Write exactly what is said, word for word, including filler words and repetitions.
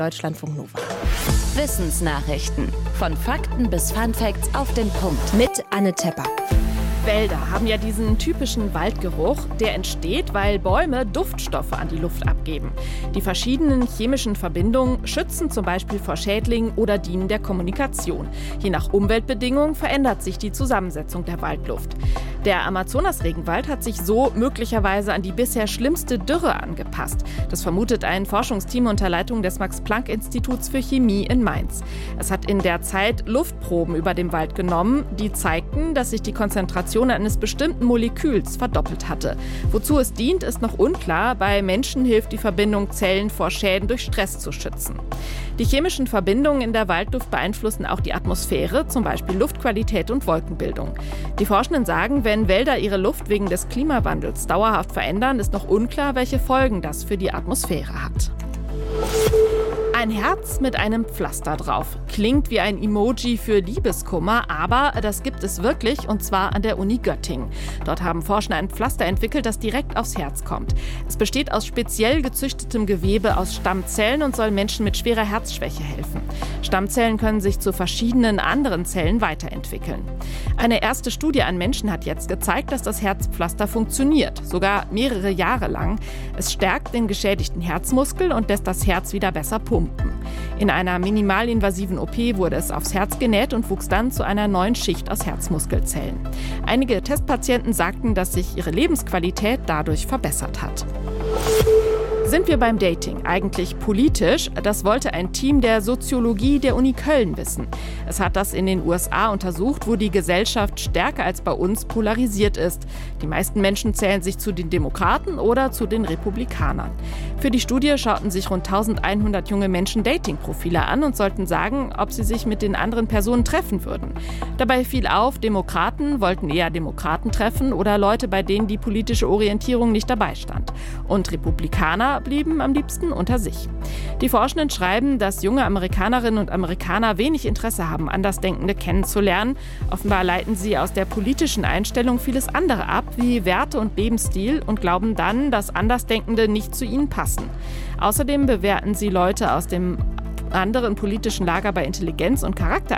Deutschlandfunk Nova. Wissensnachrichten. Von Fakten bis Funfacts auf den Punkt. Mit Anne Tepper. Wälder haben ja diesen typischen Waldgeruch, der entsteht, weil Bäume Duftstoffe an die Luft abgeben. Die verschiedenen chemischen Verbindungen schützen zum Beispiel vor Schädlingen oder dienen der Kommunikation. Je nach Umweltbedingungen verändert sich die Zusammensetzung der Waldluft. Der Amazonas-Regenwald hat sich so möglicherweise an die bisher schlimmste Dürre angepasst. Das vermutet ein Forschungsteam unter Leitung des Max-Planck-Instituts für Chemie in Mainz. Es hat in der Zeit Luftproben über dem Wald genommen, die zeigten, dass sich die Konzentration eines bestimmten Moleküls verdoppelt hatte. Wozu es dient, ist noch unklar. Bei Menschen hilft die Verbindung, Zellen vor Schäden durch Stress zu schützen. Die chemischen Verbindungen in der Waldluft beeinflussen auch die Atmosphäre, zum Beispiel Luftqualität und Wolkenbildung. Die Forschenden sagen, wenn Wälder ihre Luft wegen des Klimawandels dauerhaft verändern, ist noch unklar, welche Folgen das für die Atmosphäre hat. Ein Herz mit einem Pflaster drauf. Klingt wie ein Emoji für Liebeskummer, aber das gibt es wirklich, und zwar an der Uni Göttingen. Dort haben Forscher ein Pflaster entwickelt, das direkt aufs Herz kommt. Es besteht aus speziell gezüchtetem Gewebe aus Stammzellen und soll Menschen mit schwerer Herzschwäche helfen. Stammzellen können sich zu verschiedenen anderen Zellen weiterentwickeln. Eine erste Studie an Menschen hat jetzt gezeigt, dass das Herzpflaster funktioniert, sogar mehrere Jahre lang. Es stärkt den geschädigten Herzmuskel und lässt das Herz wieder besser pumpen. In einer minimalinvasiven O P wurde es aufs Herz genäht und wuchs dann zu einer neuen Schicht aus Herzmuskelzellen. Einige Testpatienten sagten, dass sich ihre Lebensqualität dadurch verbessert hat. Sind wir beim Dating eigentlich politisch? Das wollte ein Team der Soziologie der Uni Köln wissen. Es hat das in den U S A untersucht, wo die Gesellschaft stärker als bei uns polarisiert ist. Die meisten Menschen zählen sich zu den Demokraten oder zu den Republikanern. Für die Studie schauten sich rund eintausendeinhundert junge Menschen Datingprofile an und sollten sagen, ob sie sich mit den anderen Personen treffen würden. Dabei fiel auf, Demokraten wollten eher Demokraten treffen oder Leute, bei denen die politische Orientierung nicht dabei stand. Und Republikaner blieben am liebsten unter sich. Die Forschenden schreiben, dass junge Amerikanerinnen und Amerikaner wenig Interesse haben, Andersdenkende kennenzulernen. Offenbar leiten sie aus der politischen Einstellung vieles andere ab, wie Werte und Lebensstil, und glauben dann, dass Andersdenkende nicht zu ihnen passen. Außerdem bewerten sie Leute aus dem anderen politischen Lager bei Intelligenz und Charakter